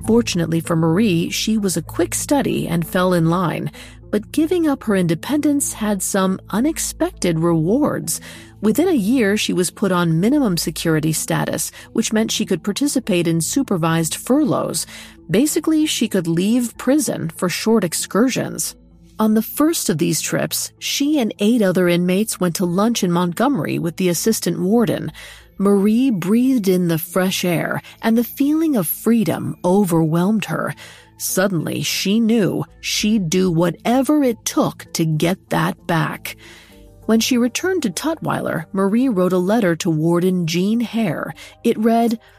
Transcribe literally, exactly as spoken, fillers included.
Fortunately for Marie, she was a quick study and fell in line, but giving up her independence had some unexpected rewards. Within a year, she was put on minimum security status, which meant she could participate in supervised furloughs. Basically, she could leave prison for short excursions. On the first of these trips, she and eight other inmates went to lunch in Montgomery with the assistant warden. Marie breathed in the fresh air, and the feeling of freedom overwhelmed her. Suddenly, she knew she'd do whatever it took to get that back. When she returned to Tutwiler, Marie wrote a letter to Warden Jean Hare. It read,